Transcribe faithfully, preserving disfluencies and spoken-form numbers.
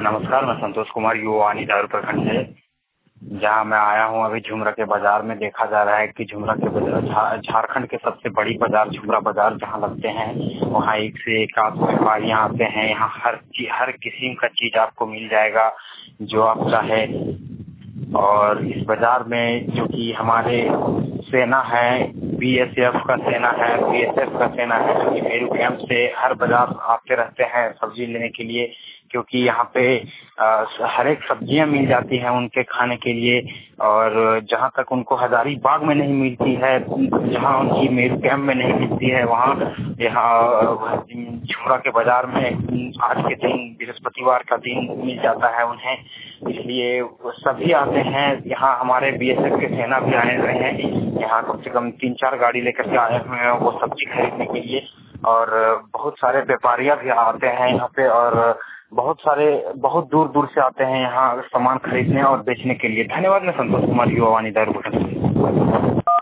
नमस्कार, मैं संतोष कुमार युवानी दारू प्रखंड से, जहां मैं आया हूं अभी झुमरा के बाजार में। देखा जा रहा है कि झुमरा के बाजार झा, झारखंड के सबसे बड़ी बाजार झुमरा बाजार जहां लगते हैं, वहां एक से एक आप व्यापारियां आते हैं। यहाँ हर हर किस्म का चीज आपको मिल जाएगा जो आप चाहे। और इस बाजार में जो कि हमारे सेना है, बीएसएफ का सेना है, बीएसएफ का सेना है, जो कि मेरू कैंप से हर बाजार आते रहते हैं सब्जी लेने के लिए, क्योंकि यहाँ पे हर एक सब्जियां मिल जाती हैं उनके खाने के लिए। और जहाँ तक उनको हजारीबाग में नहीं मिलती है, जहाँ उनकी मेरू कैंप में नहीं मिलती है, वहाँ यहाँ झुमरा के बाजार में आज के दिन बृहस्पतिवार का दिन मिल जाता है उन्हें। इसलिए सभी आते हैं यहाँ। हमारे बीएसएफ के सेना भी आए हुए हैं यहाँ, कम से कम तीन चार गाड़ी लेकर के आए हुए हैं वो सब्जी खरीदने के लिए। और बहुत सारे व्यापारियां भी आते हैं यहाँ पे, और बहुत सारे बहुत दूर दूर से आते हैं यहाँ सामान खरीदने और बेचने के लिए। धन्यवाद। मैं संतोष कुमार युवानी दारू प्रखंड से।